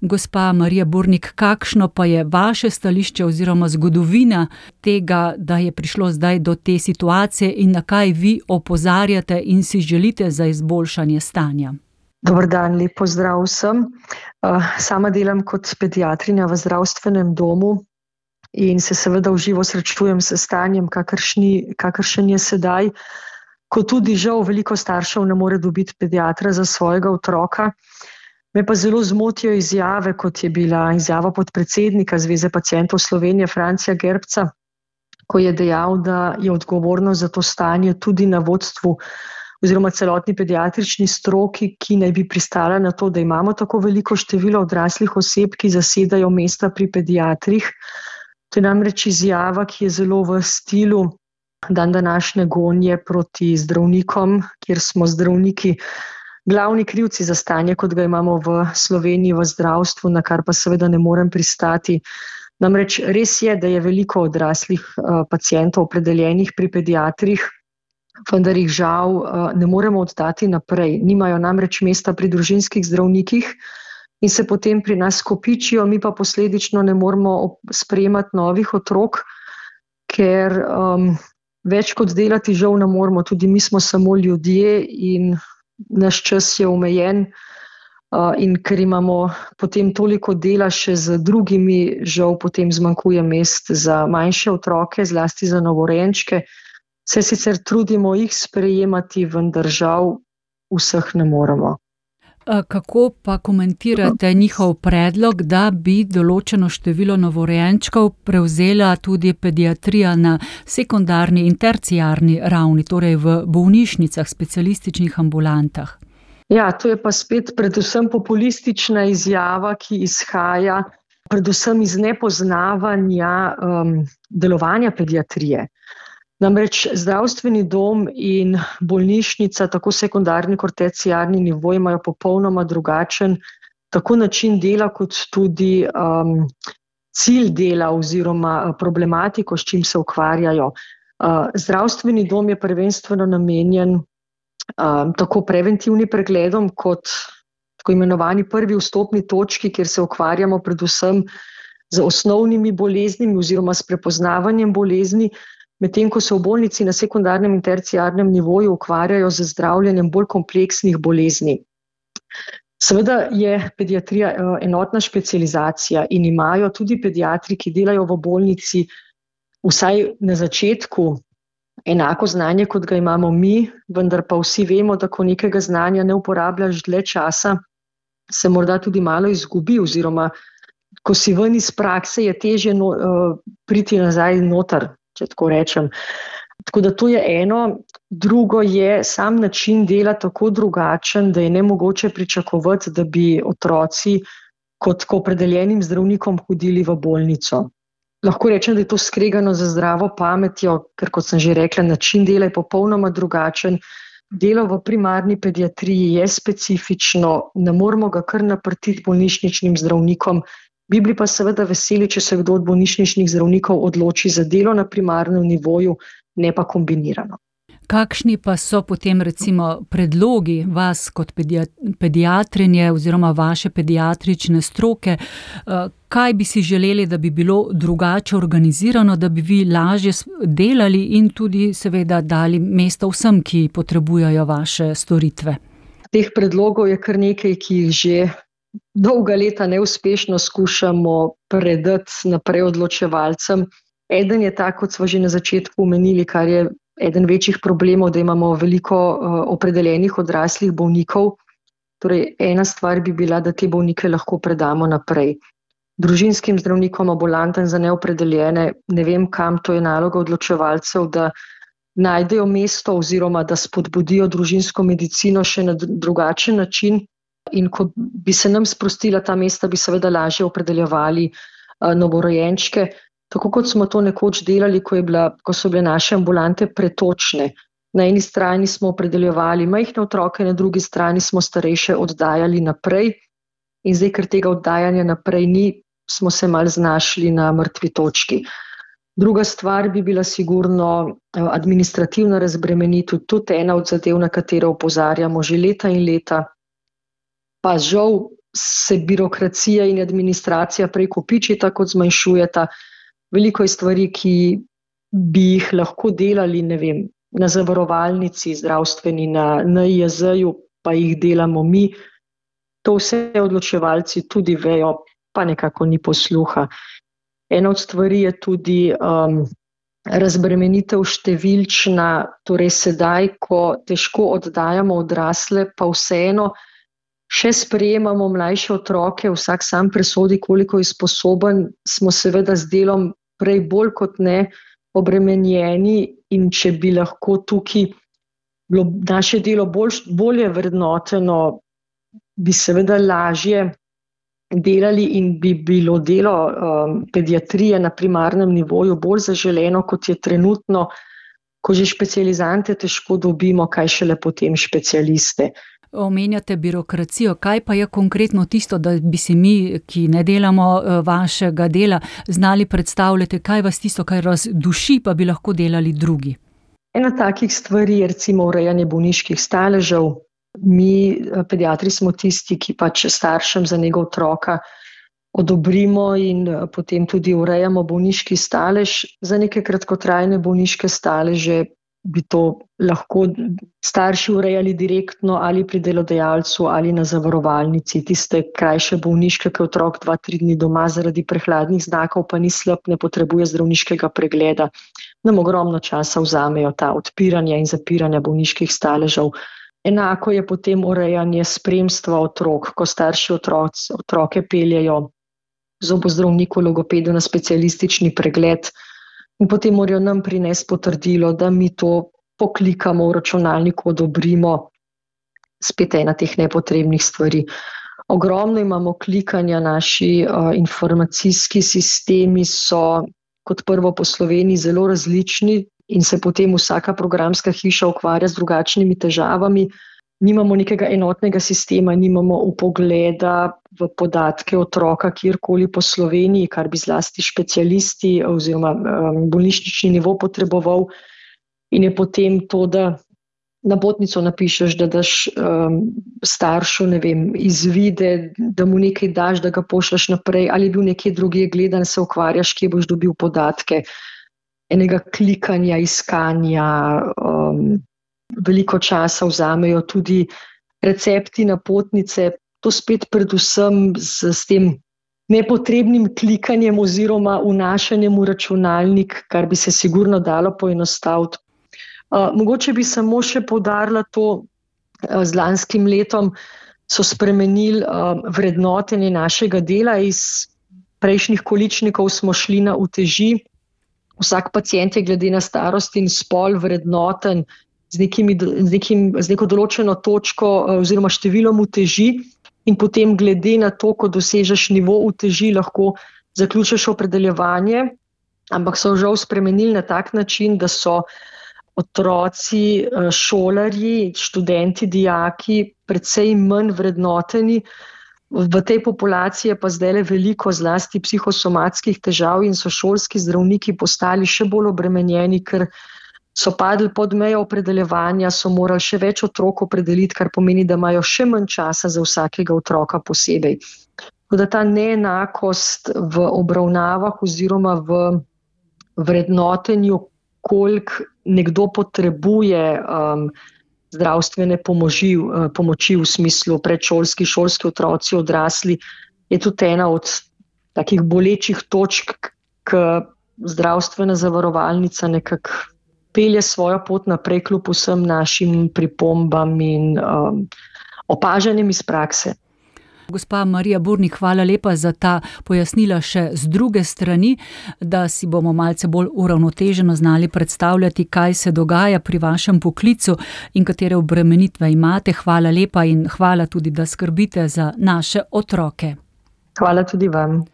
Gospa Marija Burnik, kakšno pa je vaše stališče oziroma zgodovina tega, da je prišlo zdaj do te situacije in na kaj vi opozarjate in si želite za izboljšanje stanja? Dober dan, lep pozdrav vsem. Sama delam kot pediatrinja v zdravstvenem domu in se seveda v živo srečujem s stanjem, kakršen je sedaj, ko tudi žal veliko staršev ne more dobiti pediatra za svojega otroka. Me pa zelo zmotijo izjave, kot je bila izjava podpredsednika Zveze pacientov Slovenije Francija Gerbca, ko je dejal, da je odgovornost za to stanje tudi na vodstvu oziroma celotni pediatrični stroki, ki naj bi pristala na to, da imamo tako veliko število odraslih oseb, ki zasedajo mesta pri pediatrih. To je namreč izjava, ki je zelo v stilu današnje gonje proti zdravnikom, kjer smo zdravniki glavni krivci za stanje, kot ga imamo v Sloveniji v zdravstvu, na kar pa seveda ne morem pristati. Namreč res je, da je veliko odraslih pacientov opredeljenih pri pediatrih, vendar jih žal ne moremo oddati naprej. Nimajo namreč mesta pri družinskih zdravnikih in se potem pri nas kopičijo, mi pa posledično ne moremo sprejemati novih otrok, ker več kot delati žal ne moremo. Tudi mi smo samo ljudje in naš čas je omejen in ker imamo potem toliko dela še z drugimi, žal potem zmanjkuje mest za manjše otroke, zlasti za novorojenčke. Se sicer trudimo jih sprejemati, vendar žal vseh ne moremo. Kako pa komentirate njihov predlog, da bi določeno število novorojenčkov prevzela tudi pediatrija na sekundarni in terciarni ravni, torej v bolnišnicah, specialističnih ambulantah? Ja, to je pa spet predvsem populistična izjava, ki izhaja predvsem iz nepoznavanja delovanja pediatrije. Namreč zdravstveni dom in bolnišnica, tako sekundarni kot terciarni nivo, imajo popolnoma drugačen tako način dela, kot tudi cilj dela oziroma problematiko, s čim se ukvarjajo. Zdravstveni dom je prvenstveno namenjen tako preventivnim pregledom, kot tako imenovani prvi vstopni točki, kjer se ukvarjamo predvsem z osnovnimi boleznimi oziroma s prepoznavanjem bolezni, medtem ko se v bolnici na sekundarnem in terciarnem nivoju ukvarjajo z zdravljenjem bolj kompleksnih bolezni. Seveda je pediatrija enotna specializacija in imajo tudi pediatri, ki delajo v bolnici, vsaj na začetku enako znanje, kot ga imamo mi, vendar pa vsi vemo, da ko nekega znanja ne uporabljaš dlje časa, se morda tudi malo izgubi oziroma ko si ven iz prakse, je težje priti nazaj noter, če tako rečem. Tako da to je eno. Drugo je sam način dela tako drugačen, da je nemogoče pričakovati, da bi otroci kot opredeljenim zdravnikom hodili v bolnico. Lahko rečem, da je to skregano z zdravo pametjo, ker kot sem že rekla, način dela je popolnoma drugačen. Delo v primarni pediatriji je specifično, ne moremo ga kar naprtiti bolnišničnim zdravnikom. Bi bili pa seveda veseli, če se kdo od bolnišničnih zdravnikov odloči za delo na primarnem nivoju, ne pa kombinirano. Kakšni pa so potem recimo predlogi vas kot pediatrinje oziroma vaše pediatrične stroke? Kaj bi si želeli, da bi bilo drugače organizirano, da bi vi lažje delali in tudi seveda dali mesto vsem, ki potrebujejo vaše storitve? Teh predlogov je kar nekaj, ki jih že dolga leta neuspešno skušamo predati naprej odločevalcem. Eden je tak, kot smo že na začetku omenili, kar je eden večjih problemov, da imamo veliko opredeljenih odraslih bolnikov. Torej, ena stvar bi bila, da te bolnike lahko predamo naprej. Družinskim zdravnikom, ambulantam za neopredeljene, ne vem kam, to je naloga odločevalcev, da najdejo mesto oziroma da spodbudijo družinsko medicino še na drugačen način. In ko bi se nam sprostila ta mesta, bi seveda lažje opredeljevali novorojenčke. Tako kot smo to nekoč delali, ko so bile naše ambulante pretočne. Na eni strani smo opredeljevali majhne otroke, na drugi strani smo starejše oddajali naprej. In zdaj, ker tega oddajanja naprej ni, smo se malo znašli na mrtvi točki. Druga stvar bi bila sigurno administrativna razbremenitev, tudi ena od zadev, na katero opozarjamo že leta in leta. Pa žal se birokracija in administracija prej kopičita, kot zmanjšujeta. Veliko je stvari, ki bi jih lahko delali, ne vem, na zavarovalnici, zdravstveni, na NIJZ-ju, pa jih delamo mi. To vse odločevalci tudi vejo, pa nekako ni posluha. Ena od stvari je tudi razbremenitev številčna, torej sedaj, ko težko oddajamo odrasle, pa vseeno še sprejemamo mlajše otroke, vsak sam presodi, koliko je sposoben, smo seveda z delom prej bolj kot ne obremenjeni, in če bi lahko tukaj bilo naše delo bolje vrednoteno, bi seveda lažje delali in bi bilo delo pediatrije na primarnem nivoju bolj zaželeno, kot je trenutno, ko že specializante težko dobimo, kaj šele potem specialiste. Omenjate birokracijo, kaj pa je konkretno tisto, da bi si mi, ki ne delamo vašega dela, znali predstavljati, kaj vas tisto, kar vas duši, pa bi lahko delali drugi? Ena takih stvari je recimo urejanje bolniških staležev. Mi, pediatri, smo tisti, ki pač staršem za njegov otroka odobrimo in potem tudi urejamo bolniški stalež. Za neke kratkotrajne bolniške staleže bi to lahko starši urejali direktno ali pri delodajalcu ali na zavarovalnici. Tiste krajše bolniške, ki je otrok 2-3 dni doma zaradi prehladnih znakov, pa ni slab, ne potrebuje zdravniškega pregleda. Nam ogromno časa vzamejo ta odpiranja in zapiranja bolniških staležev. Enako je potem urejanje spremstva otrok, ko starši otroke peljejo zobozdravniku, logopedu na specialistični pregled in potem morajo nam prinesti potrdilo, da mi to poklikamo v računalniku, odobrimo. Spet ena teh nepotrebnih stvari. Ogromno imamo klikanja, naši informacijski sistemi so kot prvo po Sloveniji zelo različni in se potem vsaka programska hiša ukvarja z drugačnimi težavami. Nimamo nekega enotnega sistema, nimamo vpogleda v podatke otroka kjerkoli po Sloveniji, kar bi zlasti specialisti oziroma bolnišnični nivo potreboval. In je potem to, da napotnico napišeš, da daš staršu, ne vem, izvide, da mu nekaj daš, da ga pošljaš naprej, ali je bil nekje drugje gledan, se ukvarjaš, kje boš dobil podatke. Enega klikanja, iskanja, veliko časa vzamejo tudi recepti, napotnice. To spet predvsem s tem nepotrebnim klikanjem oziroma vnašanjem v računalnik, kar bi se sigurno dalo poenostaviti. Mogoče bi samo še poudarila to, z lanskim letom so spremenili vrednotenje našega dela. Iz prejšnjih količnikov smo šli na uteži. Vsak pacient je glede na starost in spol vrednoten z neko določeno točko oziroma številom uteži in potem glede na to, ko dosežeš nivo uteži, lahko zaključiš opredeljevanje, ampak so žal spremenili na tak način, da so otroci, šolarji, študenti, dijaki precej manj vrednoteni. V tej populaciji je pa zdaj veliko zlasti psihosomatskih težav in so šolski zdravniki postali še bolj obremenjeni, ker so padli pod mejo opredeljevanja, so morali še več otrok opredeliti, kar pomeni, da imajo še manj časa za vsakega otroka posebej. Tako da ta neenakost v obravnavah oziroma v vrednotenju, koliko nekdo potrebuje zdravstvene pomoči v smislu predšolski, šolski otroci, odrasli, je tudi ena od takih bolečih točk, ki zdravstvena zavarovalnica nekako pelje svojo pot naprej kljub vsem našim pripombam in opažanjem iz prakse. Gospa Marija Burnik, hvala lepa za ta pojasnila še z druge strani, da si bomo malce bolj uravnoteženo znali predstavljati, kaj se dogaja pri vašem poklicu in katere obremenitve imate. Hvala lepa in hvala tudi, da skrbite za naše otroke. Hvala tudi vam.